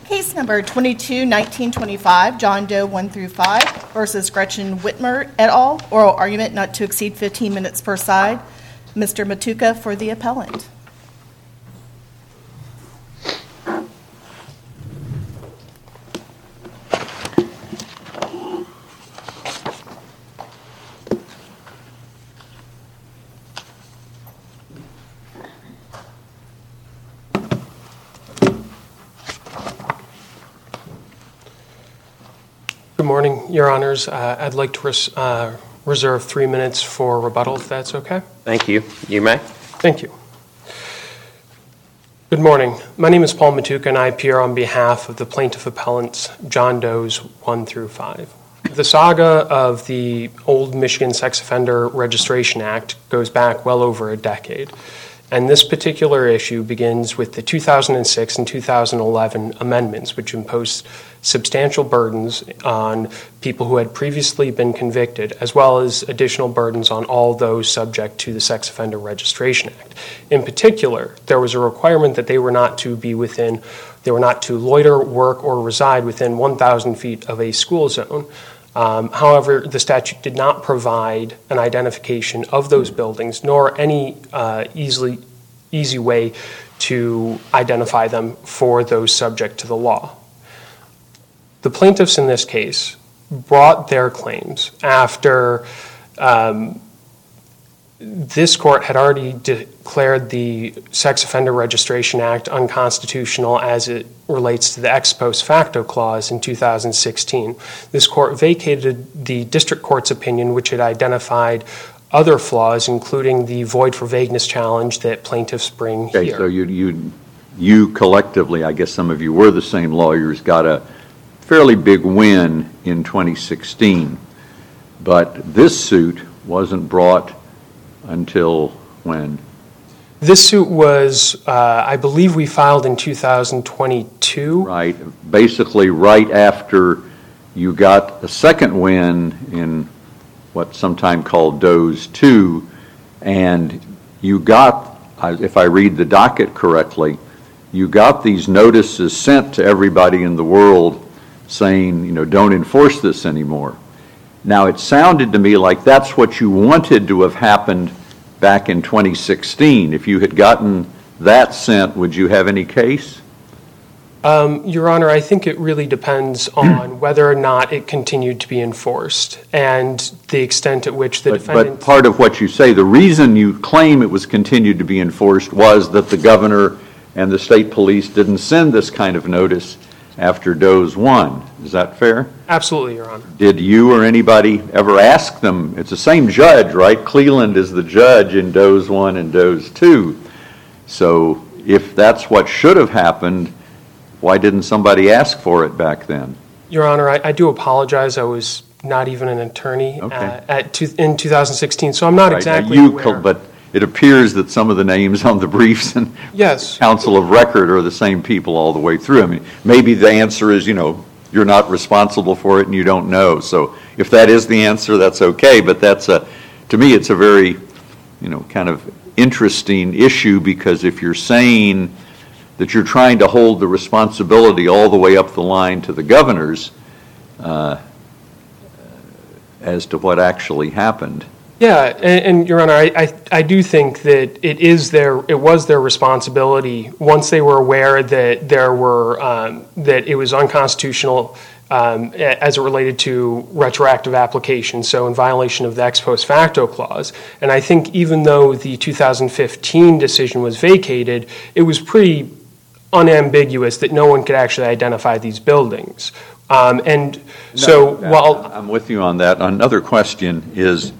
Case number 22-1925, John Doe 1 through 5 versus Gretchen Whitmer et al. Oral argument not to exceed 15 minutes per side. Mr. Matuka for the appellant. Good morning, Your Honors. I'd like to reserve 3 minutes for rebuttal, if that's okay. Thank you. You may. Thank you. Good morning. My name is Paul Matuka, and I appear on behalf of the plaintiff appellants John Does 1 through 5. The saga of the old Michigan Sex Offender Registration Act goes back well over a decade. And this particular issue begins with the 2006 and 2011 amendments, which imposed substantial burdens on people who had previously been convicted, as well as additional burdens on all those subject to the Sex Offender Registration Act. In particular, there was a requirement that they were not to loiter, work, or reside within 1,000 feet of a school zone. However, the statute did not provide an identification of those buildings, nor any easy way to identify them for those subject to the law. The plaintiffs in this case brought their claims after this court had already declared the Sex Offender Registration Act unconstitutional as it relates to the ex post facto clause in 2016. This court vacated the district court's opinion, which had identified other flaws, including the void for vagueness challenge that plaintiffs bring here. Okay, so you collectively, I guess some of you were the same lawyers, got a fairly big win in 2016, but this suit wasn't brought until when? This suit was, I believe we filed in 2022. Right, basically right after you got a second win in what's sometimes called Does 2, and you got, if I read the docket correctly, you got these notices sent to everybody in the world saying, don't enforce this anymore. Now, it sounded to me like that's what you wanted to have happened back in 2016. If you had gotten that sent, would you have any case? Your Honor, I think it really depends on whether or not it continued to be enforced and the extent at which the defendant... But part of what you say, the reason you claim it was continued to be enforced was that the governor and the state police didn't send this kind of notice after Does 1. Is that fair? Absolutely, Your Honor. Did you or anybody ever ask them? It's the same judge, right? Cleland is the judge in Does 1 and Does 2. So if that's what should have happened, why didn't somebody ask for it back then? Your Honor, I do apologize. I was not even an attorney in 2016, so I'm not exactly aware. But it appears that some of the names on the briefs and counsel of record are the same people all the way through. I mean, maybe the answer is, you're not responsible for it and you don't know. So if that is the answer, that's okay. But to me, it's a very, kind of interesting issue, because if you're saying that you're trying to hold the responsibility all the way up the line to the governors as to what actually happened. Yeah, and Your Honor, I do think that it was their responsibility once they were aware that that it was unconstitutional as it related to retroactive application, so in violation of the ex post facto clause. And I think even though the 2015 decision was vacated, it was pretty unambiguous that no one could actually identify these buildings. While I'm with you on that. Another question is,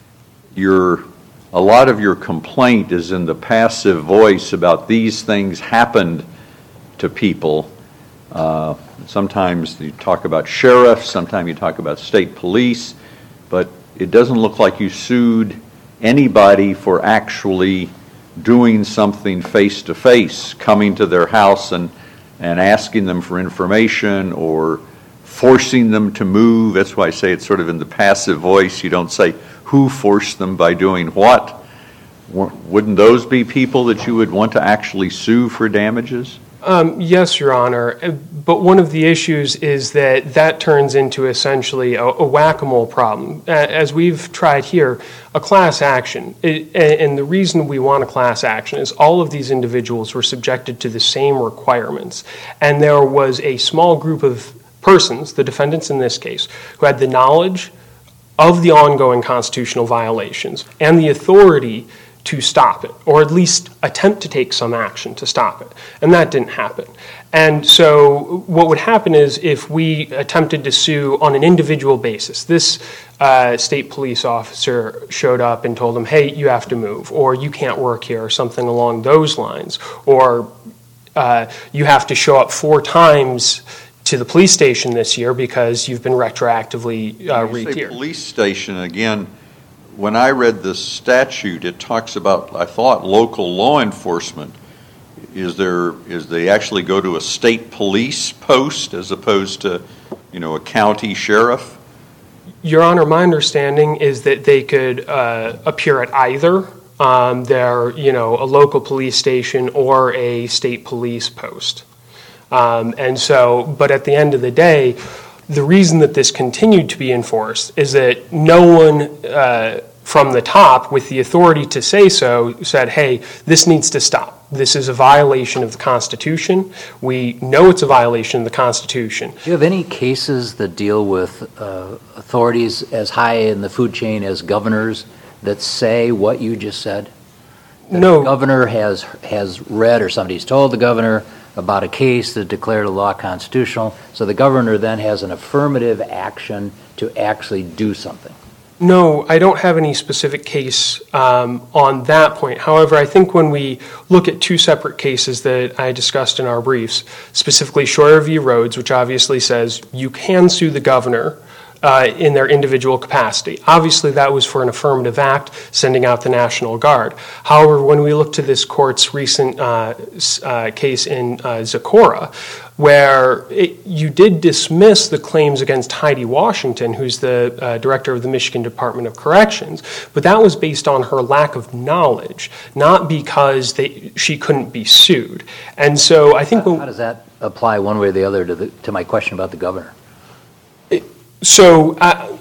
a lot of your complaint is in the passive voice about these things happened to people. Sometimes you talk about sheriffs, sometimes you talk about state police, but it doesn't look like you sued anybody for actually doing something face-to-face, coming to their house and asking them for information or forcing them to move. That's why I say it's sort of in the passive voice. You don't say who forced them by doing what. Wouldn't those be people that you would want to actually sue for damages? Yes, Your Honor. But one of the issues is that turns into essentially a whack-a-mole problem. As we've tried here, a class action. And the reason we want a class action is all of these individuals were subjected to the same requirements. And there was a small group of persons, the defendants in this case, who had the knowledge of the ongoing constitutional violations and the authority to stop it, or at least attempt to take some action to stop it. And that didn't happen. And so what would happen is if we attempted to sue on an individual basis, this state police officer showed up and told them, hey, you have to move, or you can't work here, or something along those lines, or you have to show up 4 times to the police station this year because you've been retroactively re-tiered. Police station, again, when I read the statute, it talks about, I thought, local law enforcement. Is they actually go to a state police post as opposed to, a county sheriff? Your Honor, my understanding is that they could appear at either a local police station or a state police post. But at the end of the day, the reason that this continued to be enforced is that no one from the top with the authority to say so said, hey, this needs to stop. This is a violation of the Constitution. We know it's a violation of the Constitution. Do you have any cases that deal with authorities as high in the food chain as governors that say what you just said? No. The governor has read, or somebody's told the governor about a case that declared a law constitutional, so the governor then has an affirmative action to actually do something. No, I don't have any specific case on that point. However, I think when we look at 2 separate cases that I discussed in our briefs, specifically Schroyer v. Rhodes, which obviously says you can sue the governor in their individual capacity. Obviously, that was for an affirmative act, sending out the National Guard. However, when we look to this court's recent case in Zecora, where you did dismiss the claims against Heidi Washington, who's the director of the Michigan Department of Corrections, but that was based on her lack of knowledge, not because she couldn't be sued. And so I think... How does that apply one way or the other to my question about the governor? So,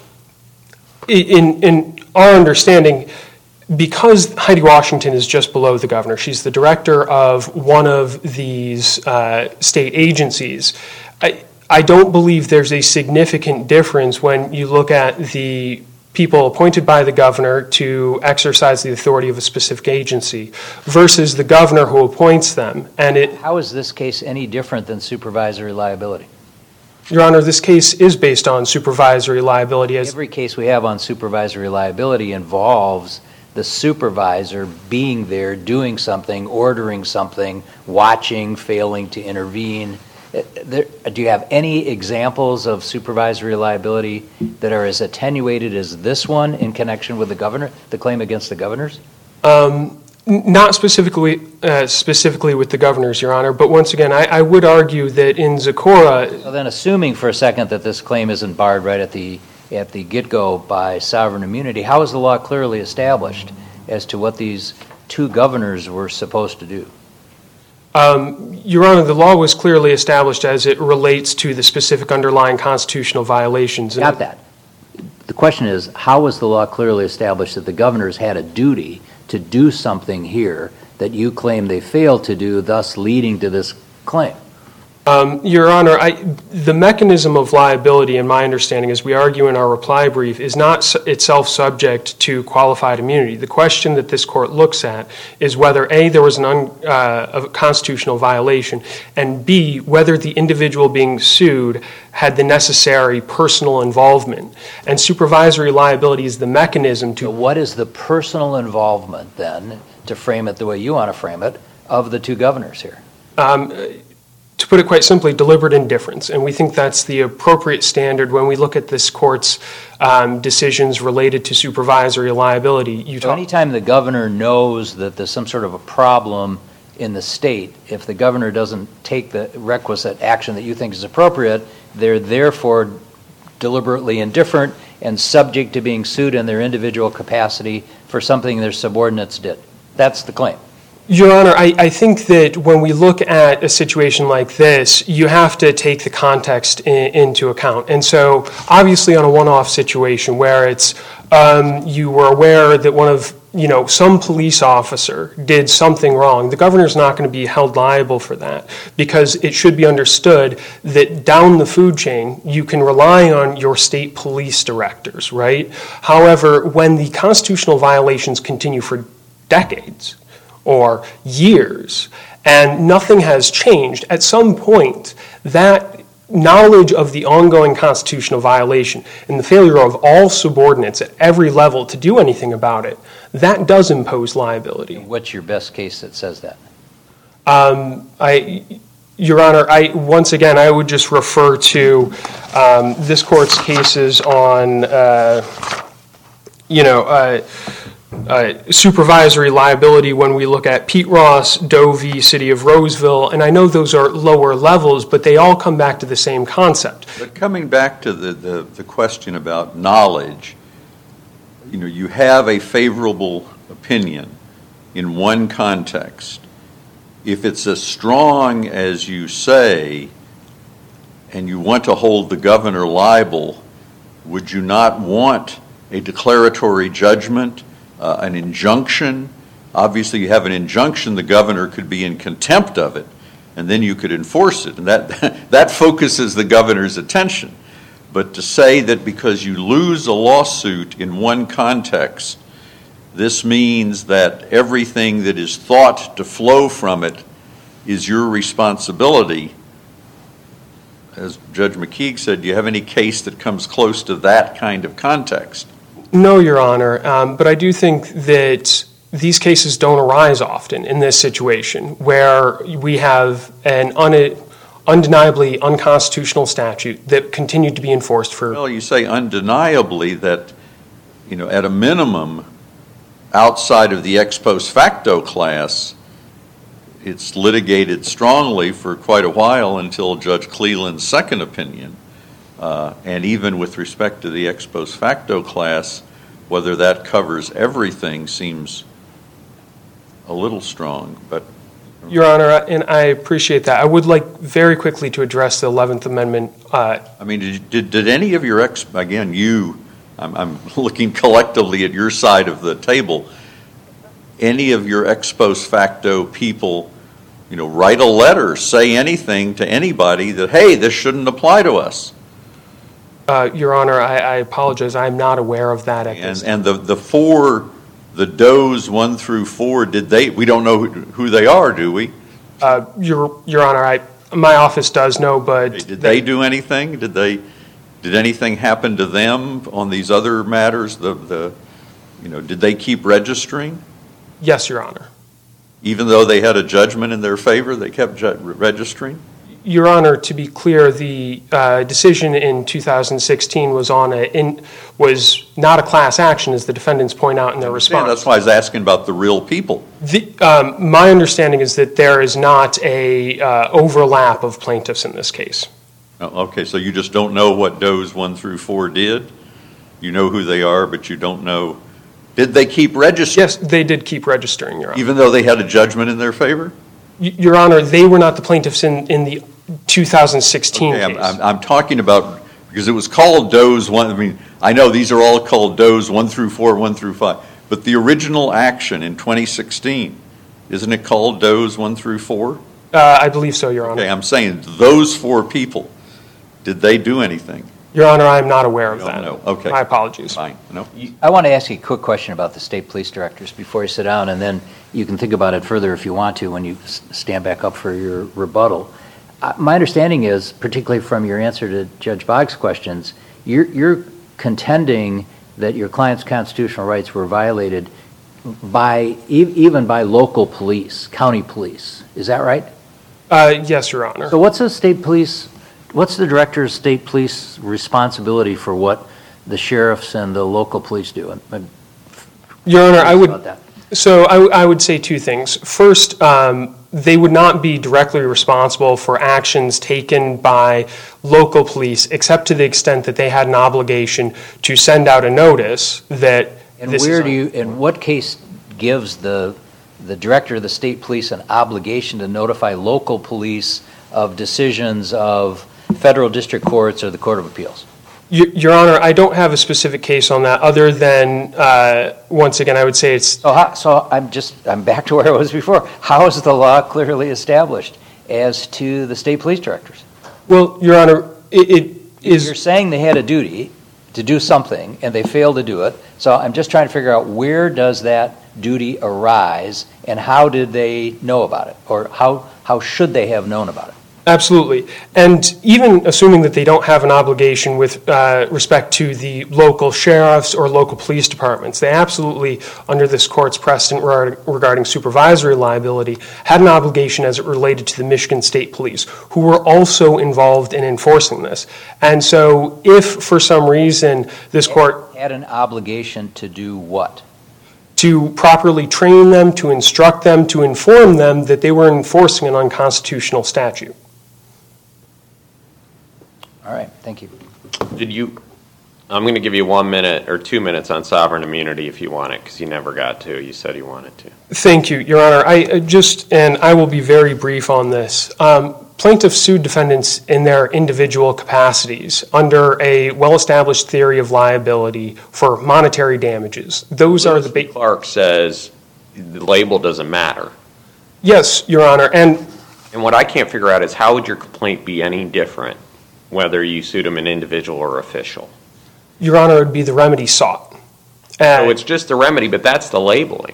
in our understanding, because Heidi Washington is just below the governor, she's the director of one of these state agencies, I don't believe there's a significant difference when you look at the people appointed by the governor to exercise the authority of a specific agency versus the governor who appoints them. How is this case any different than supervisory liability? Your Honor, this case is based on supervisory liability. Every case we have on supervisory liability involves the supervisor being there, doing something, ordering something, watching, failing to intervene. Do you have any examples of supervisory liability that are as attenuated as this one in connection with the governor, the claim against the governors? Not specifically with the governors, Your Honor, but once again, I would argue that in Zecora... So then assuming for a second that this claim isn't barred right at the get-go by sovereign immunity, how is the law clearly established as to what these 2 governors were supposed to do? Your Honor, the law was clearly established as it relates to the specific underlying constitutional violations. Got that. The question is, how was the law clearly established that the governors had a duty to do something here that you claim they failed to do, thus leading to this claim? Your Honor, the mechanism of liability, in my understanding, as we argue in our reply brief, is not itself subject to qualified immunity. The question that this court looks at is whether, A, there was a constitutional violation, and B, whether the individual being sued had the necessary personal involvement. And supervisory liability is the mechanism to... So what is the personal involvement, then, to frame it the way you want to frame it, of the 2 governors here? To put it quite simply, deliberate indifference. And we think that's the appropriate standard when we look at this court's decisions related to supervisory liability. So anytime the governor knows that there's some sort of a problem in the state, if the governor doesn't take the requisite action that you think is appropriate, they're therefore deliberately indifferent and subject to being sued in their individual capacity for something their subordinates did. That's the claim. Your Honor, I think that when we look at a situation like this, you have to take the context into account. And so, obviously, on a one-off situation where it's you were aware that some police officer did something wrong, the governor's not going to be held liable for that, because it should be understood that down the food chain, you can rely on your state police directors, right? However, when the constitutional violations continue for decades or years, and nothing has changed, at some point, that knowledge of the ongoing constitutional violation and the failure of all subordinates at every level to do anything about it, that does impose liability. What's your best case that says that? Your Honor, once again, I would just refer to this court's cases on, supervisory liability when we look at Pete Ross, Doe v. City of Roseville, and I know those are lower levels, but they all come back to the same concept. But coming back to the question about knowledge, you have a favorable opinion in one context. If it's as strong as you say, and you want to hold the governor liable, would you not want a declaratory judgment, an injunction? Obviously, you have an injunction, the governor could be in contempt of it, and then you could enforce it, and that focuses the governor's attention. But to say that because you lose a lawsuit in one context, this means that everything that is thought to flow from it is your responsibility. As Judge McKeague said, do you have any case that comes close to that kind of context? No, Your Honor, but I do think that these cases don't arise often in this situation where we have an undeniably unconstitutional statute that continued to be enforced for... Well, you say undeniably that, at a minimum, outside of the ex post facto class, it's litigated strongly for quite a while until Judge Cleland's second opinion. And even with respect to the ex post facto class, whether that covers everything seems a little strong. But Your Honor, and I appreciate that. I would like very quickly to address the 11th Amendment. Did any of your I'm looking collectively at your side of the table, any of your ex post facto people, write a letter, say anything to anybody that, hey, this shouldn't apply to us? Your Honor, I apologize. I'm not aware of that at this time. And the Does 1 through 4, we don't know who they are, do we? Your Honor, my office does know, but... Did they do anything? Did anything happen to them on these other matters? Did they keep registering? Yes, Your Honor. Even though they had a judgment in their favor, they kept registering? Your Honor, to be clear, the decision in 2016 was not a class action, as the defendants point out in their response. That's why I was asking about the real people. My understanding is that there is not a overlap of plaintiffs in this case. Okay, so you just don't know what Does 1 through 4 did? You know who they are, but you don't know. Did they keep registering? Yes, they did keep registering, Your Honor. Even though they had a judgment in their favor? Your Honor, they were not the plaintiffs in the 2016 case. I'm talking about, because it was called Does 1, I know these are all called Does 1 through 4, 1 through 5, but the original action in 2016, isn't it called Does 1 through 4? I believe so, Your Honor. Okay, I'm saying those 4 people, did they do anything? Your Honor, I'm not aware of that. No. Okay. My apologies. Fine. No. I want to ask you a quick question about the state police directors before you sit down, and then you can think about it further if you want to when you stand back up for your rebuttal. My understanding is, particularly from your answer to Judge Boggs' questions, you're contending that your client's constitutional rights were violated even by local police, county police. Is that right? Yes, Your Honor. So what's the director's state police responsibility for what the sheriffs and the local police do? Your Honor, I would say 2 things. First, they would not be directly responsible for actions taken by local police, except to the extent that they had an obligation to send out a notice that. And what case gives the the director of the state police an obligation to notify local police of decisions of federal district courts or the Court of Appeals? Your Honor, I don't have a specific case on that other than, once again, I would say it's... So I'm back to where I was before. How is the law clearly established as to the state police directors? Well, Your Honor, it is... You're saying they had a duty to do something and they failed to do it. So I'm just trying to figure out, where does that duty arise and how did they know about it? Or how should they have known about it? Absolutely. And even assuming that they don't have an obligation with respect to the local sheriffs or local police departments, they absolutely, under this court's precedent regarding supervisory liability, had an obligation as it related to the Michigan State Police, who were also involved in enforcing this. And so if, for some reason, this court... Had an obligation to do what? To properly train them, to instruct them, to inform them that they were enforcing an unconstitutional statute. All right, thank you. I'm going to give you 1 minute or 2 minutes on sovereign immunity if you want it, because you never got to. You said you wanted to. Thank you, Your Honor. And I will be very brief on this. Plaintiffs sued defendants in their individual capacities under a well-established theory of liability for monetary damages. Those are the... Clark says the label doesn't matter. Yes, Your Honor. And what I can't figure out is, how would your complaint be any different whether you sued them an individual or official? Your Honor, it would be the remedy sought. So it's just the remedy, but that's the labeling.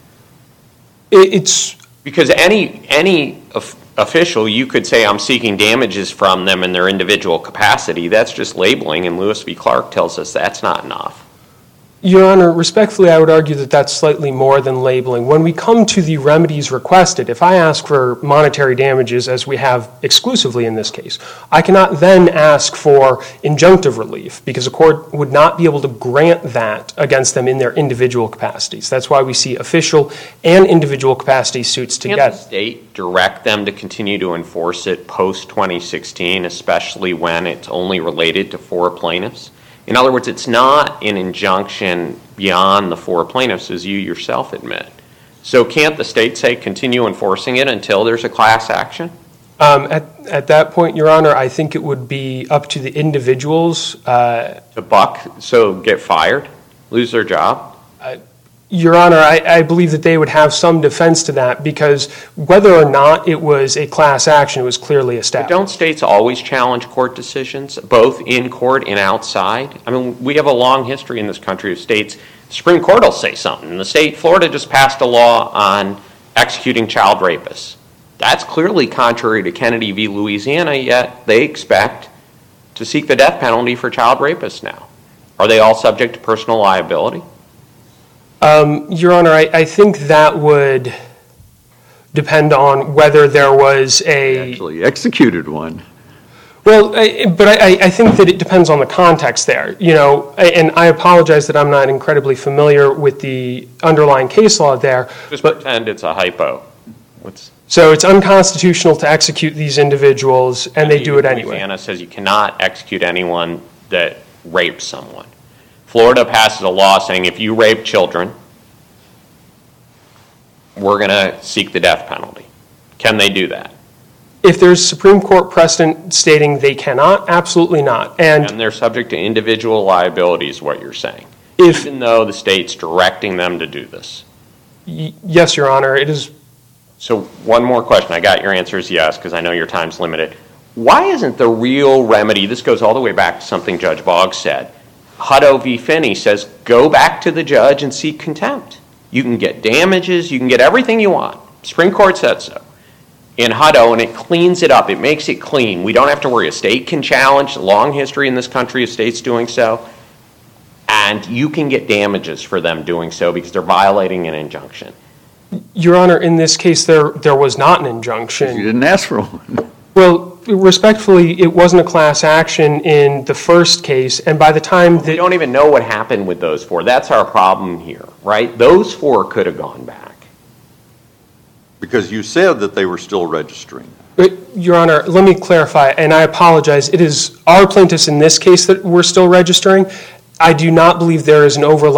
It's... Because any official, you could say, I'm seeking damages from them in their individual capacity. That's just labeling, and Lewis v. Clark tells us that's not enough. Your Honor, respectfully, I would argue that that's slightly more than labeling. When we come to the remedies requested, if I ask for monetary damages, as we have exclusively in this case, I cannot then ask for injunctive relief, because a court would not be able to grant that against them in their individual capacities. That's why we see official and individual capacity suits together. Can't the state direct them to continue to enforce it post-2016, especially when it's only related to 4 plaintiffs? In other words, it's not an injunction beyond the 4 plaintiffs, as you yourself admit. So can't the state say continue enforcing it until there's a class action? At that point, Your Honor, I think it would be up to the individuals. To buck, so get fired, lose their job? Your Honor, I believe that they would have some defense to that, because whether or not it was a class action, it was clearly established. But don't states always challenge court decisions, both in court and outside? I mean, we have a long history in this country of states. The Supreme Court will say something. In the state, Florida just passed a law on executing child rapists. That's clearly contrary to Kennedy v. Louisiana, yet they expect to seek the death penalty for child rapists now. Are they all subject to personal liability? Your Honor, I think that would depend on whether there was a... Actually executed one. Well, but I think that it depends on the context there, you know, and I apologize that I'm not incredibly familiar with the underlying case law there. Just pretend it's a hypo. So it's unconstitutional to execute these individuals, and they do it anyway. Louisiana says you cannot execute anyone that rapes someone. Florida passes a law saying if you rape children, we're going to seek the death penalty. Can they do that? If there's Supreme Court precedent stating they cannot, absolutely not. And they're subject to individual liability is what you're saying, even though the state's directing them to do this. Yes, Your Honor, it is. So one more question. I got your answer is yes, because I know your time's limited. Why isn't the real remedy, this goes all the way back to something Judge Boggs said, Hutto v. Finney says, go back to the judge and seek contempt. You can get damages, you can get everything you want. Supreme Court said so in Hutto, and it cleans it up. It makes it clean. We don't have to worry. A state can challenge the long history in this country of states doing so, and you can get damages for them doing so because they're violating an injunction. Your Honor, in this case, there was not an injunction. You didn't ask for one. Well, respectfully, it wasn't a class action in the first case, and by the time that... We don't even know what happened with those 4. That's our problem here, right? Those 4 could have gone back. Because you said that they were still registering. Your Honor, let me clarify, and I apologize. It is our plaintiffs in this case that we're still registering. I do not believe there is an overlap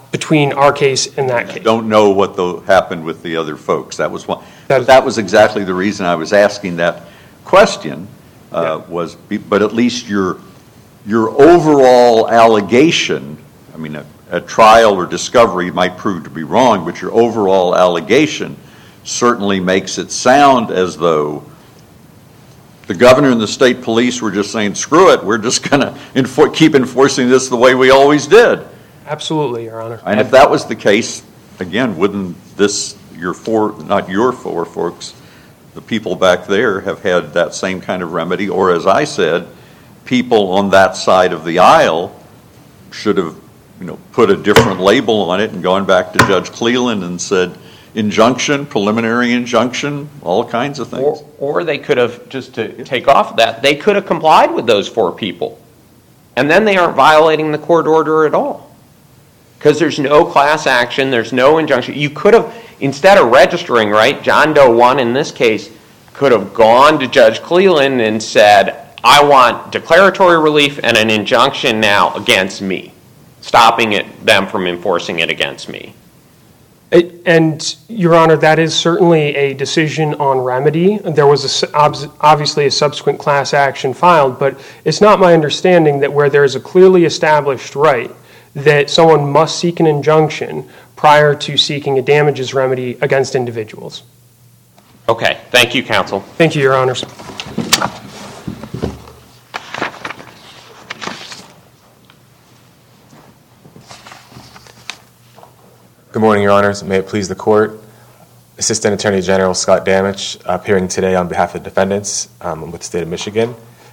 between our case and that case. Don't know what happened with the other folks. That was one. That- That was exactly the reason I was asking that question. But at least your overall allegation. I mean, a trial or discovery might prove to be wrong, but your overall allegation certainly makes it sound as though the governor and the state police were just saying, "Screw it, we're just going to keep enforcing this the way we always did." Absolutely, Your Honor. And if that was the case, again, wouldn't not your four folks, the people back there have had that same kind of remedy? Or as I said, people on that side of the aisle should have, put a different label on it and gone back to Judge Cleland and said, injunction, preliminary injunction, all kinds of things. Or they could have, just to take off of that, they could have complied with those 4 people. And then they aren't violating the court order at all. Because there's no class action, there's no injunction. You could have, instead of registering, right, John Doe 1 in this case could have gone to Judge Cleland and said, I want declaratory relief and an injunction now against me, stopping them from enforcing it against me. And, Your Honor, that is certainly a decision on remedy. There was obviously a subsequent class action filed, but it's not my understanding that where there is a clearly established right that someone must seek an injunction prior to seeking a damages remedy against individuals. Okay. Thank you, counsel. Thank you, Your Honors. Good morning, Your Honors. May it please the Court. Assistant Attorney General Scott Damich, appearing today on behalf of the defendants with the state of Michigan.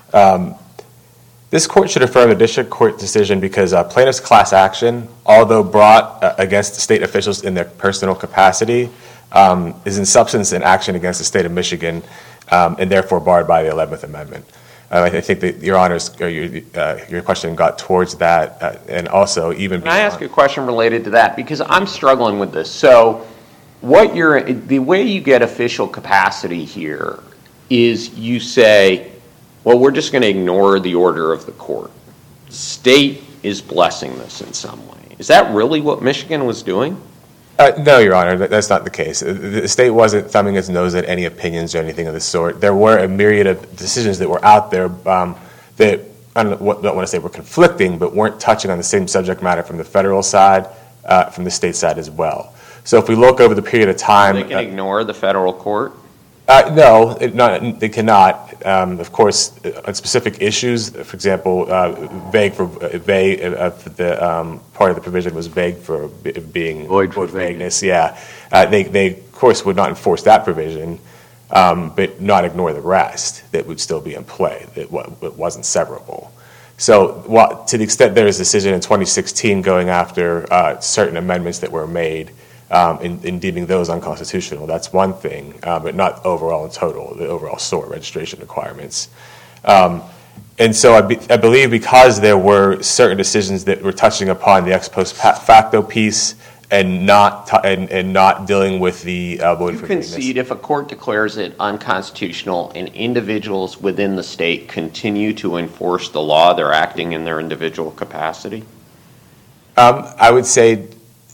This court should affirm the district court decision because plaintiff's class action, although brought against the state officials in their personal capacity, is in substance an action against the state of Michigan and therefore barred by the 11th Amendment. I think that Your Honors, or your question got towards that, and also even. Can I ask a question related to that? Because I'm struggling with this. So, the way you get official capacity here is you say, well, we're just going to ignore the order of the court. State is blessing this in some way. Is that really what Michigan was doing? No, Your Honor, that's not the case. The state wasn't thumbing its nose at any opinions or anything of the sort. There were a myriad of decisions that were out there that I don't want to say were conflicting, but weren't touching on the same subject matter from the federal side, from the state side as well. So if we look over the period of time, They can ignore the federal court? No, they cannot. Of course, on specific issues, for example, part of the provision was vague for being void for vagueness. Yeah, they of course would not enforce that provision, but not ignore the rest that would still be in play. That wasn't severable. So, to the extent there is a decision in 2016 going after certain amendments that were made. In deeming those unconstitutional, that's one thing, but not overall in total, the overall SOAR registration requirements. And so I believe because there were certain decisions that were touching upon the ex post facto piece and not dealing with the void for vagueness. You concede if a court declares it unconstitutional and individuals within the state continue to enforce the law, they're acting in their individual capacity? I would say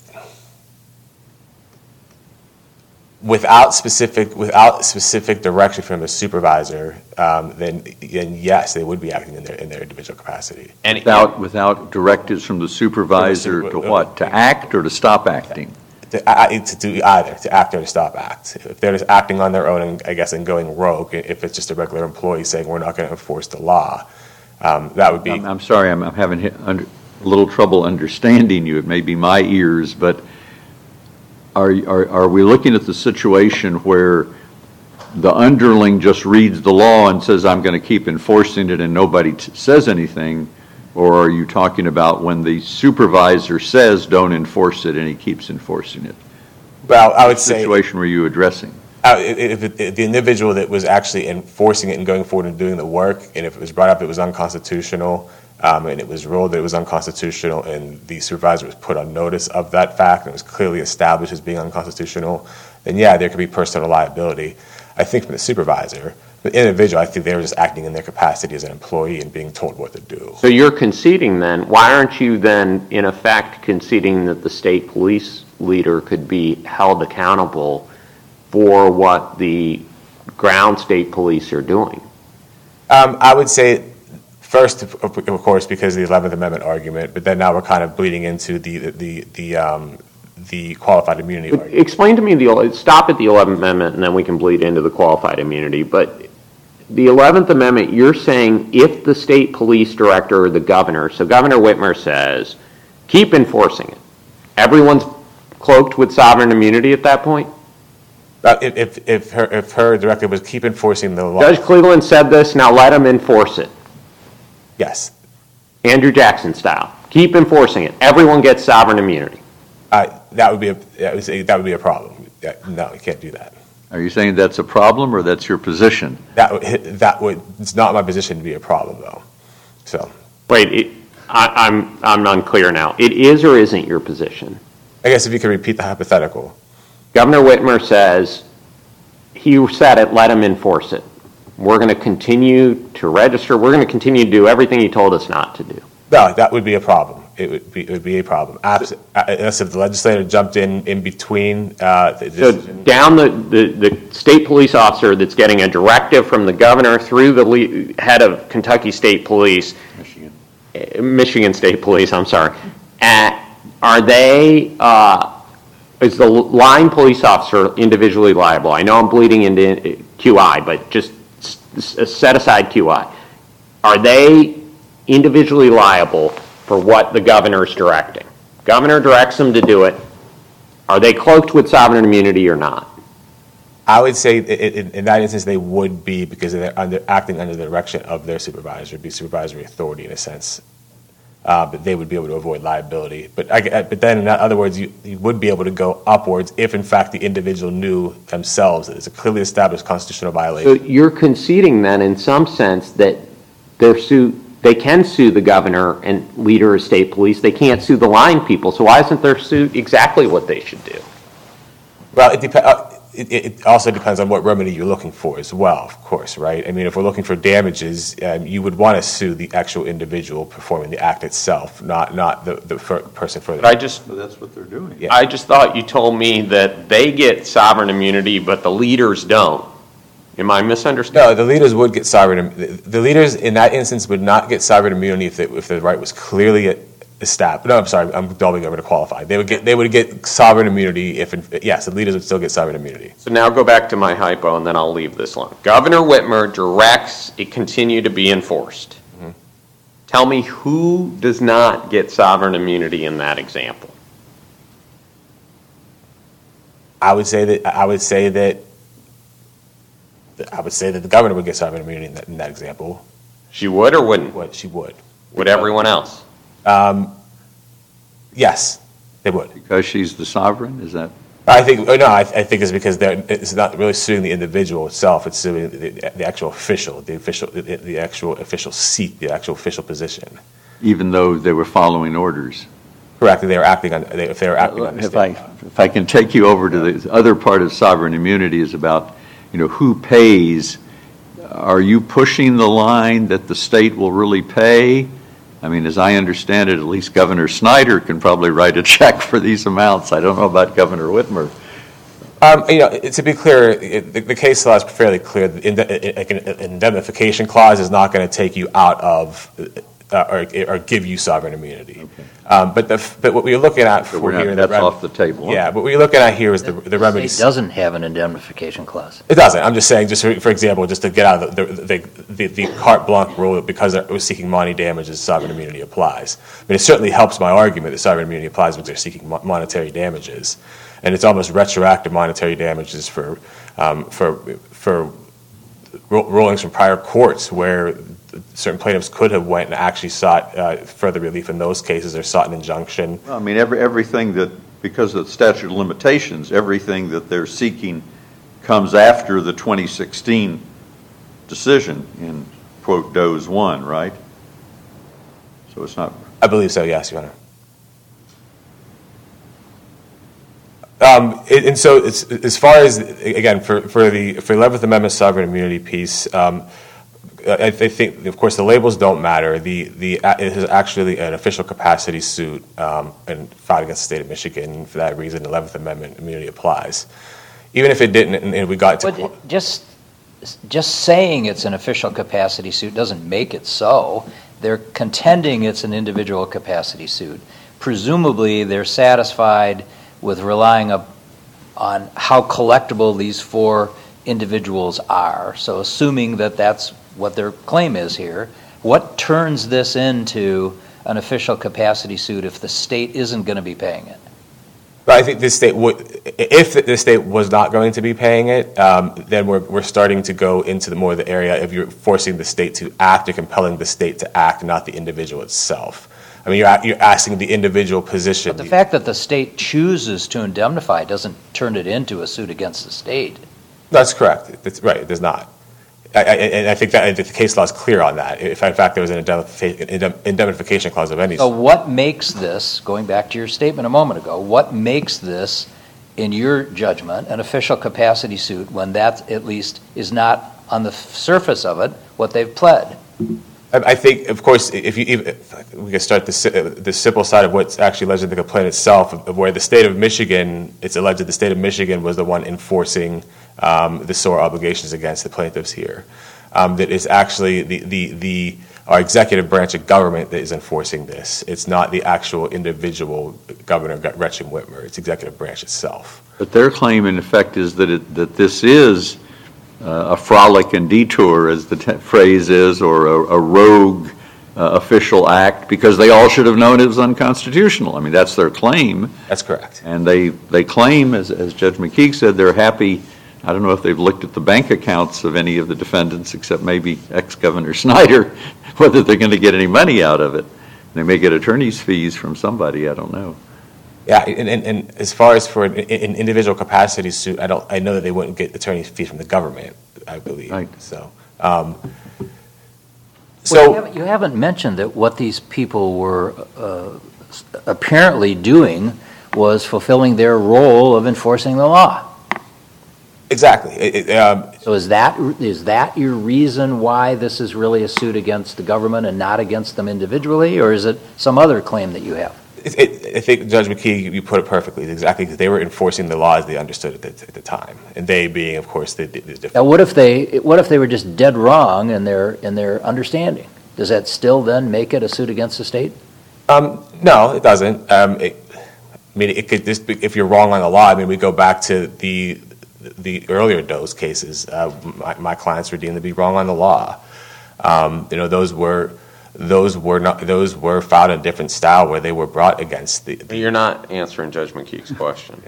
without specific direction from a supervisor, then yes, they would be acting in their individual capacity. And Without directives from the supervisor to what? To act or to stop acting? To do either, to act or to stop act. If they're just acting on their own, and going rogue, if it's just a regular employee saying we're not going to enforce the law, that would be. I'm sorry, I'm having a little trouble understanding you. It may be my ears, but are we looking at the situation where the underling just reads the law and says, I'm going to keep enforcing it and nobody says anything? Or are you talking about when the supervisor says don't enforce it and he keeps enforcing it? Well, I would What say. situation were you addressing? If the individual that was actually enforcing it and going forward and doing the work, and if it was brought up it was unconstitutional, and it was ruled that it was unconstitutional, and the supervisor was put on notice of that fact, and it was clearly established as being unconstitutional, then yeah, there could be personal liability. I think from the supervisor, The individual, I think they were just acting in their capacity as an employee and being told what to do. So you're conceding then, why aren't you then, in effect, conceding that the state police leader could be held accountable for what the ground state police are doing? I would say, first, of course, because of the 11th Amendment argument, but then now we're kind of bleeding into the qualified immunity argument. Explain to me, stop at the 11th Amendment and then we can bleed into the qualified immunity, but the 11th Amendment, you're saying if the state police director or the governor, so Governor Whitmer says, keep enforcing it, everyone's cloaked with sovereign immunity at that point? If her directive was keep enforcing the law. Judge Cleveland said this, now let him enforce it. Yes. Andrew Jackson style. Keep enforcing it. Everyone gets sovereign immunity. That would be a problem. No, you can't do that. Are you saying that's a problem or that's your position? It's not my position to be a problem, though. So. Wait, I'm unclear now. It is or isn't your position? I guess if you could repeat the hypothetical. Governor Whitmer says, he said it, let him enforce it. We're going to continue to register. We're going to continue to do everything he told us not to do. No, that would be a problem. It would be a problem. Unless if the legislator jumped in between. So down the state police officer that's getting a directive from the governor through the head of Kentucky State Police, Michigan State Police, I'm sorry. Are they, is the line police officer individually liable? I know I'm bleeding into QI, but just set aside QI. Are they individually liable for what the governor's directing? Governor directs them to do it. Are they cloaked with sovereign immunity or not? I would say in that instance they would be, because they're acting under the direction of their supervisor. It'd be supervisory authority in a sense. But they would be able to avoid liability. But then in other words, you would be able to go upwards if in fact the individual knew themselves that it's a clearly established constitutional violation. So you're conceding then in some sense that they can sue the governor and leader of state police. They can't sue the line people. So why isn't their suit exactly what they should do? Well, it also depends on what remedy you're looking for as well, of course, right? I mean, if we're looking for damages, you would want to sue the actual individual performing the act itself, not the person further. But That's what they're doing. Yeah. I just thought you told me that they get sovereign immunity, but the leaders don't. Am I misunderstanding? No, the leaders would get sovereign. The leaders in that instance would not get sovereign immunity if the right was clearly established. No, I'm sorry, I'm delving over to qualify. They would get sovereign immunity if the leaders would still get sovereign immunity. So now go back to my hypo, and then I'll leave this alone. Governor Whitmer directs it continue to be enforced. Mm-hmm. Tell me who does not get sovereign immunity in that example? I would say that the governor would get sovereign immunity in that example. She would or wouldn't? She would. Would everyone else? Yes, they would. Because she's the sovereign, is that? I think it's because it's not really suing the individual itself. It's suing the actual official, the actual official seat, the actual official position. Even though they were following orders. Correct. If they were acting on the state. If I can take you over to the other part of sovereign immunity is about, who pays. Are you pushing the line that the state will really pay? I mean, as I understand it, at least Governor Snyder can probably write a check for these amounts. I don't know about Governor Whitmer. To be clear, the case law is fairly clear. An indemnification clause is not going to take you out of or give you sovereign immunity. Okay. But what we're looking at here, that's off the table. Yeah, but what you're looking at here is the remedy. It doesn't have an indemnification clause. It doesn't. I'm just saying, for example, just to get out of the carte blanche rule that because they're seeking money damages, sovereign immunity applies. I mean, it certainly helps my argument that sovereign immunity applies when they're seeking monetary damages, and it's almost retroactive monetary damages for rulings from prior courts where certain plaintiffs could have went and actually sought further relief in those cases or sought an injunction. Well, I mean, everything that, because of the statute of limitations, everything that they're seeking comes after the 2016 decision in, quote, Doe's 1, right? So it's not... I believe so, yes, Your Honor. And so as far as, again, for the 11th Amendment sovereign immunity piece, I think, of course, the labels don't matter. It is actually an official capacity suit and filed against the state of Michigan. And for that reason, the 11th Amendment immunity applies. Even if it didn't, and we got to... But just saying it's an official capacity suit doesn't make it so. They're contending it's an individual capacity suit. Presumably, they're satisfied with relying on how collectible these 4 individuals are. So assuming that that's what their claim is here, what turns this into an official capacity suit if the state isn't going to be paying it? I think the state would, if the state was not going to be paying it, then we're starting to go into the area of you're forcing the state to act or compelling the state to act, not the individual itself. I mean, you're asking the individual position. But the fact that the state chooses to indemnify doesn't turn it into a suit against the state. That's correct. That's right. It does not. And I think that the case law is clear on that. If in fact there was an indemnification clause of any So sort. what makes this, going back to your statement a moment ago, what makes this, in your judgment, an official capacity suit when that at least is not on the surface of it what they've pled? I think, of course, if we can start the simple side of what's actually alleged in the complaint itself, of where the state of Michigan, it's alleged the state of Michigan was the one enforcing the SOAR obligations against the plaintiffs here. That is actually our executive branch of government that is enforcing this. It's not the actual individual Governor Gretchen Whitmer. It's executive branch itself. But their claim, in effect, is that this is a frolic and detour, as the phrase is, or a rogue official act, because they all should have known it was unconstitutional. I mean, that's their claim. That's correct. And they claim, as Judge McKeague said, they're happy. I don't know if they've looked at the bank accounts of any of the defendants, except maybe ex-Governor Snyder, whether they're going to get any money out of it. They may get attorney's fees from somebody, I don't know. Yeah, and as far as for an individual capacity suit, I know that they wouldn't get attorney's fees from the government, I believe. Right. So, You haven't mentioned that what these people were apparently doing was fulfilling their role of enforcing the law. Exactly. So is that your reason why this is really a suit against the government and not against them individually, or is it some other claim that you have? I think, Judge McKee, you put it perfectly. Exactly, because they were enforcing the laws they understood at the time, and they being, of course, the Now, what if they were just dead wrong in their understanding? Does that still then make it a suit against the state? No, it doesn't. It could just be, if you're wrong on the law. I mean, we go back to the earlier Doe's cases. My clients were deemed to be wrong on the law. Those were filed in a different style where they were brought against the. You're not answering Judge McKee's question.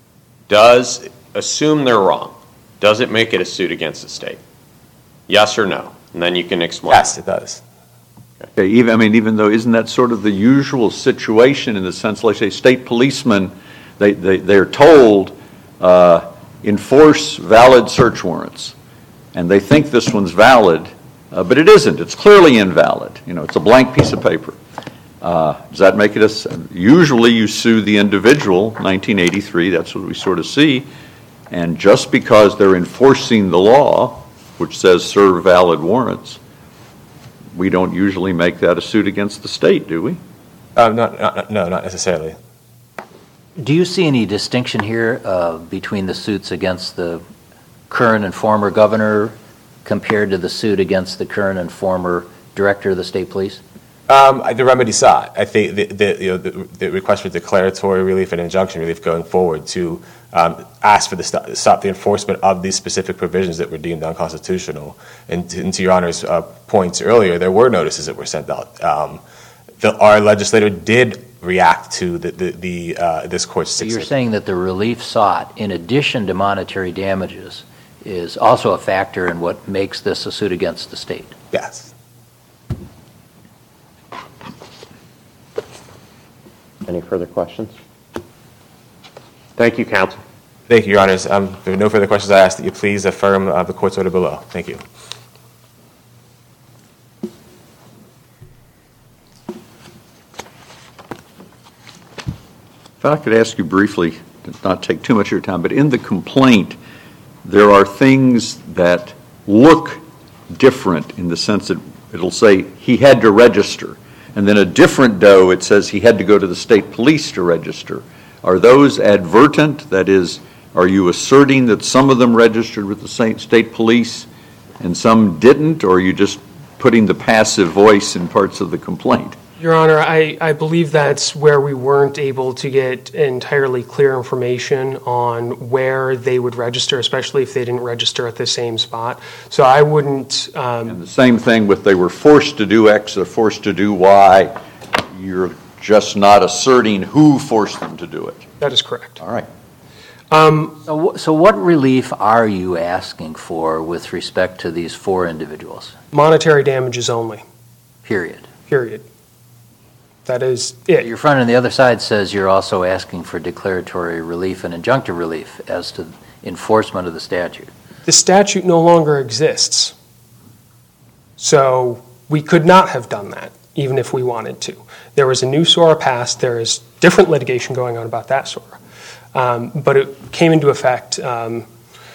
Assume they're wrong. Does it make it a suit against the state? Yes or no? And then you can explain. Yes, it does. Okay, even though, isn't that sort of the usual situation in the sense, like say, state policemen, they're told, enforce valid search warrants, and they think this one's valid, but it isn't. It's clearly invalid. It's a blank piece of paper. Does that make it usually you sue the individual, 1983, that's what we sort of see, and just because they're enforcing the law, which says serve valid warrants, we don't usually make that a suit against the state, do we? No, not necessarily. Do you see any distinction here between the suits against the current and former governor compared to the suit against the current and former director of the state police? The remedy sought. I think the request for declaratory relief and injunction relief going forward to ask for stop the enforcement of these specific provisions that were deemed unconstitutional. And to Your Honor's points earlier, there were notices that were sent out. Our legislator did react to this court's. So you're saying that the relief sought, in addition to monetary damages, is also a factor in what makes this a suit against the state? Yes. Any further questions? Thank you, counsel. Thank you, Your Honors. There are no further questions. I ask that you please affirm the court's order below. Thank you. If I could ask you briefly, not take too much of your time, but in the complaint, there are things that look different in the sense that it'll say he had to register. And then a different doe, it says he had to go to the state police to register. Are those advertent? That is, are you asserting that some of them registered with the state police and some didn't, or are you just putting the passive voice in parts of the complaint? Your Honor, I believe that's where we weren't able to get entirely clear information on where they would register, especially if they didn't register at the same spot. So I wouldn't... And the same thing with they were forced to do X or forced to do Y. You're just not asserting who forced them to do it. That is correct. All right. So what relief are you asking for with respect to these 4 individuals? Monetary damages only. Period. Period. That is it. Your friend on the other side says you're also asking for declaratory relief and injunctive relief as to enforcement of the statute. The statute no longer exists. So we could not have done that, even if we wanted to. There was a new SORA passed. There is different litigation going on about that SORA. But it came into effect in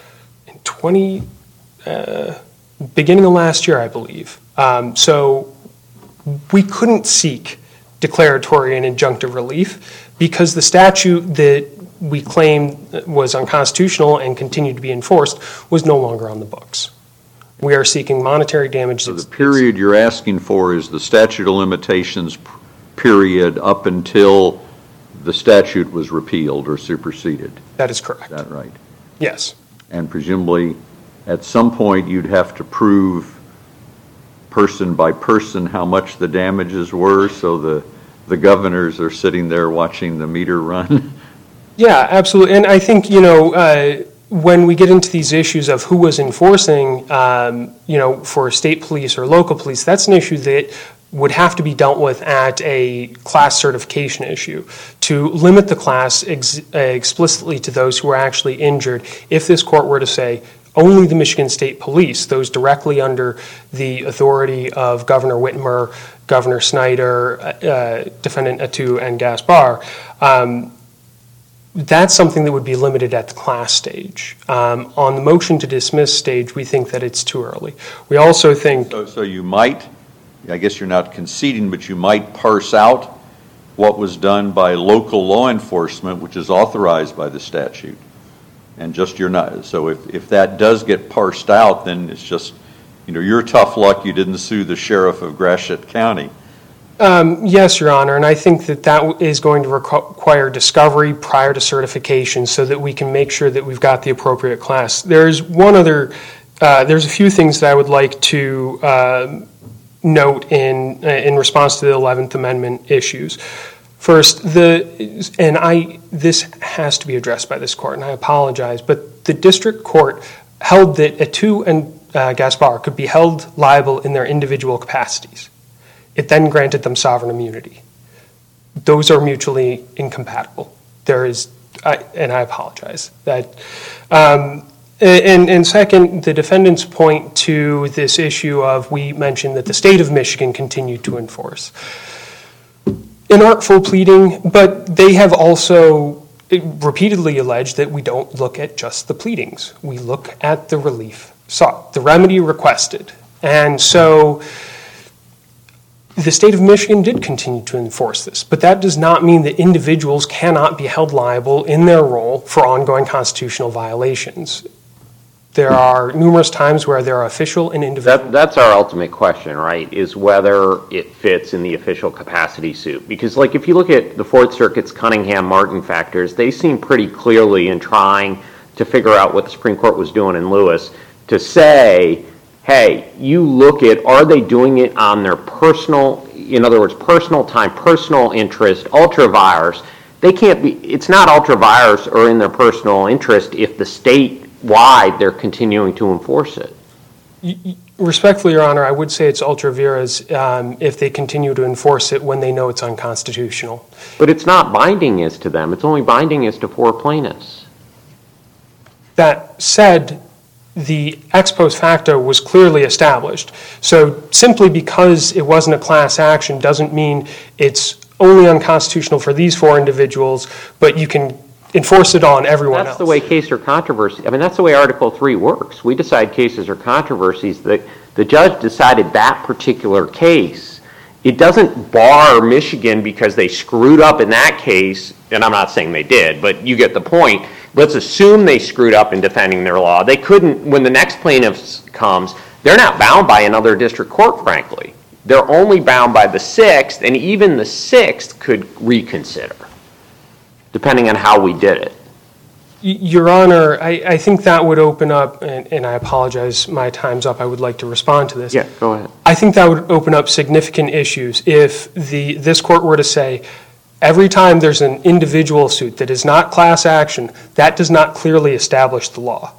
beginning of last year, I believe. So we couldn't seek declaratory and injunctive relief because the statute that we claimed was unconstitutional and continued to be enforced was no longer on the books. We are seeking monetary damages. So the period you're asking for is the statute of limitations period up until the statute was repealed or superseded. That is correct. Is that right? Yes. And presumably at some point you'd have to prove person by person how much the damages were, so the governors are sitting there watching the meter run? Yeah, absolutely. And I think, when we get into these issues of who was enforcing, for state police or local police, that's an issue that would have to be dealt with at a class certification issue to limit the class explicitly to those who are actually injured. If this court were to say only the Michigan State Police, those directly under the authority of Governor Whitmer, Governor Snyder, Defendant Attu, and Gaspar, that's something that would be limited at the class stage. On the motion to dismiss stage, we think that it's too early. We also think... So you might, I guess you're not conceding, but you might parse out what was done by local law enforcement, which is authorized by the statute. And just you're not, so if that does get parsed out, then it's just, you're tough luck you didn't sue the sheriff of Gratiot County. Yes, Your Honor, and I think that is going to require discovery prior to certification so that we can make sure that we've got the appropriate class. There's a few things that I would like to note in response to the 11th Amendment issues. First, this has to be addressed by this court, and I apologize, but the district court held that Attu and Gaspar could be held liable in their individual capacities. It then granted them sovereign immunity. Those are mutually incompatible. And I apologize. And second, the defendants point to this issue of, we mentioned that the state of Michigan continued to enforce inartful pleading, but they have also repeatedly alleged that we don't look at just the pleadings. We look at the relief sought, the remedy requested. And so the state of Michigan did continue to enforce this, but that does not mean that individuals cannot be held liable in their role for ongoing constitutional violations. There are numerous times where there are official and individual... That's our ultimate question, right, is whether it fits in the official capacity suit. Because, if you look at the Fourth Circuit's Cunningham-Martin factors, they seem pretty clearly in trying to figure out what the Supreme Court was doing in Lewis to say, hey, you look at, are they doing it on their personal, in other words, personal time, personal interest, ultra-virus. They can't be, it's not ultra-virus or in their personal interest if the state-wide they're continuing to enforce it. Respectfully, Your Honor, I would say it's ultra-virus if they continue to enforce it when they know it's unconstitutional. But it's not binding as to them. It's only binding as to 4 plaintiffs. That said, the ex post facto was clearly established. So simply because it wasn't a class action doesn't mean it's only unconstitutional for these 4 individuals, but you can enforce it on everyone else. That's the way case or controversy, that's the way Article 3 works. We decide cases or controversies. The judge decided that particular case. It doesn't bar Michigan because they screwed up in that case, and I'm not saying they did, but you get the point. Let's assume they screwed up in defending their law. They couldn't, when the next plaintiff comes, they're not bound by another district court, frankly. They're only bound by the 6th, and even the 6th could reconsider, depending on how we did it. Your Honor, I think that would open up, and I apologize, my time's up. I would like to respond to this. Yeah, go ahead. I think that would open up significant issues if this court were to say, every time there's an individual suit that is not class action, that does not clearly establish the law.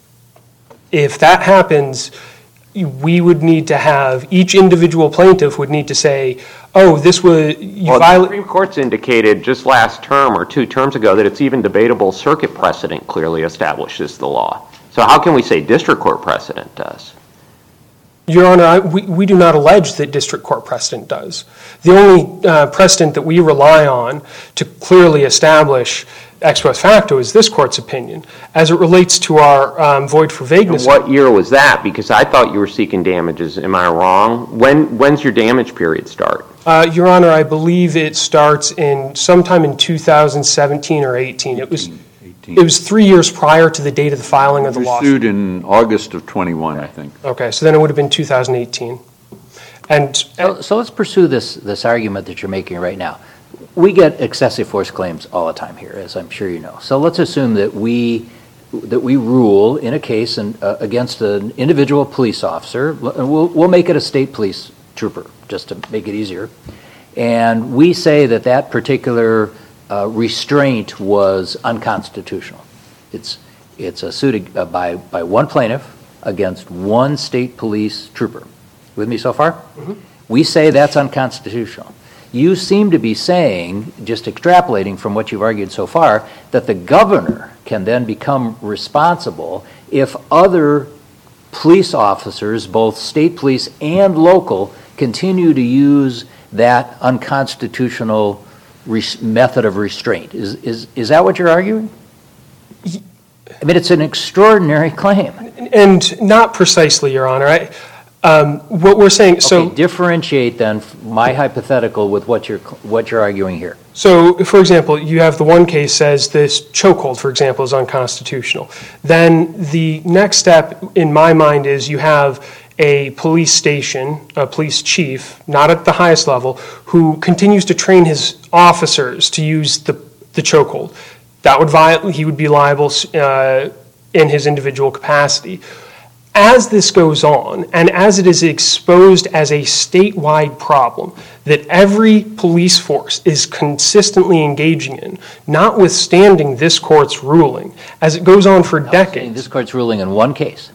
If that happens, we would need to have, each individual plaintiff would need to say, oh, this was, the Supreme Court's indicated just last term or 2 terms ago that it's even debatable circuit precedent clearly establishes the law. So how can we say district court precedent does? Your Honor, we do not allege that district court precedent does. The only precedent that we rely on to clearly establish ex post facto is this court's opinion. As it relates to our void for vagueness. And what year was that? Because I thought you were seeking damages. Am I wrong? When's your damage period start? Your Honor, I believe it starts in sometime in 2017 or 18. It was 3 years prior to the date of the filing of the lawsuit. Sued in August of 21, I think. Okay, so then it would have been 2018. So let's pursue this argument that you're making right now. We get excessive force claims all the time here, as I'm sure you know. So let's assume that we rule in a case against an individual police officer. We'll make it a state police trooper, just to make it easier. And we say that particular restraint was unconstitutional. It's a suit by one plaintiff against one state police trooper. With me so far? Mm-hmm. We say that's unconstitutional. You seem to be saying, just extrapolating from what you've argued so far, that the governor can then become responsible if other police officers, both state police and local, continue to use that unconstitutional method of restraint. Is that what you're arguing? It's an extraordinary claim. And not precisely, Your Honor. What we're saying. Okay, differentiate then my hypothetical with what you're arguing here. So, for example, you have the one case says this chokehold, for example, is unconstitutional. Then the next step, in my mind, is you have a police station, a police chief, not at the highest level, who continues to train his officers to use the chokehold. He would be liable in his individual capacity. As this goes on, and as it is exposed as a statewide problem that every police force is consistently engaging in, notwithstanding this court's ruling, as it goes on for decades. This court's ruling in one case.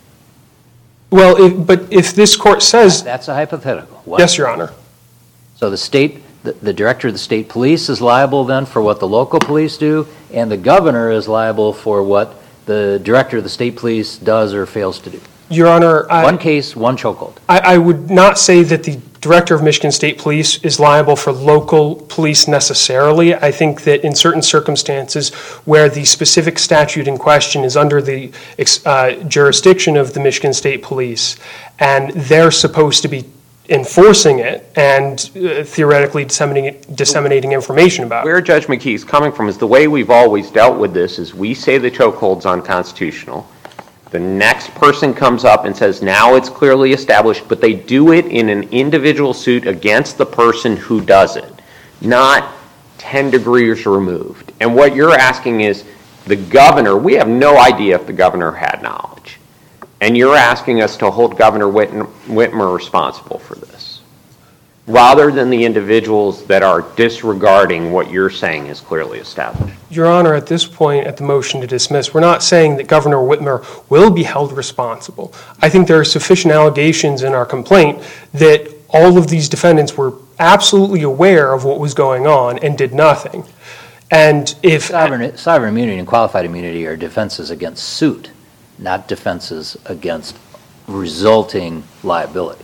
Well, but if this court says... That's a hypothetical. Yes, Your Honor. So the director of the state police is liable then for what the local police do, and the governor is liable for what the director of the state police does or fails to do. Your Honor... One case, one chokehold. I would not say that the director of Michigan State Police is liable for local police necessarily. I think that in certain circumstances where the specific statute in question is under the jurisdiction of the Michigan State Police, and they're supposed to be enforcing it and theoretically disseminating information about it. Where Judge McKee is coming from is the way we've always dealt with this is we say the chokehold's unconstitutional. The next person comes up and says, now it's clearly established, but they do it in an individual suit against the person who does it, not 10 degrees removed. And what you're asking is the governor, we have no idea if the governor had knowledge. And you're asking us to hold Governor Whitmer responsible for this, rather than the individuals that are disregarding what you're saying is clearly established. Your Honor, at this point, at the motion to dismiss, we're not saying that Governor Whitmer will be held responsible. I think there are sufficient allegations in our complaint that all of these defendants were absolutely aware of what was going on and did nothing. And if sovereign immunity and qualified immunity are defenses against suit, not defenses against resulting liability.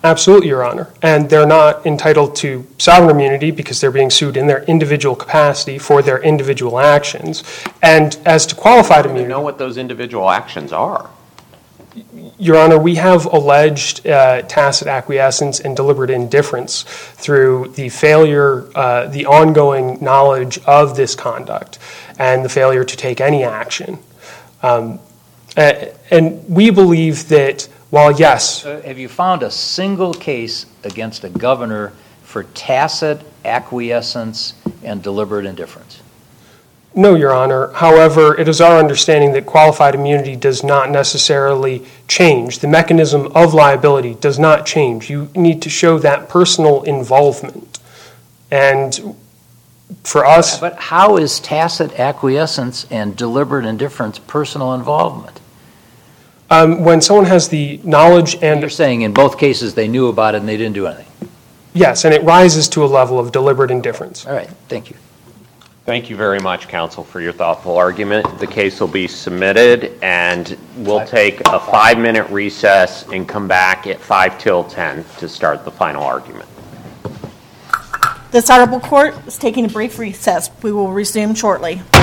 Absolutely, Your Honor. And they're not entitled to sovereign immunity because they're being sued in their individual capacity for their individual actions. And as to qualified I don't immunity, know what those individual actions are. Your Honor, we have alleged tacit acquiescence and deliberate indifference through the failure, the ongoing knowledge of this conduct and the failure to take any action. And we believe that while, yes. Have you found a single case against a governor for tacit acquiescence and deliberate indifference? No, Your Honor. However, it is our understanding that qualified immunity does not necessarily change. The mechanism of liability does not change. You need to show that personal involvement. And for us... But how is tacit acquiescence and deliberate indifference personal involvement? When someone has the knowledge and... You're saying in both cases they knew about it and they didn't do anything? Yes, and it rises to a level of deliberate indifference. All right, thank you. Thank you very much, counsel, for your thoughtful argument. The case will be submitted, and we'll take a 5-minute recess and come back at 5 till 10 to start the final argument. This honorable court is taking a brief recess. We will resume shortly.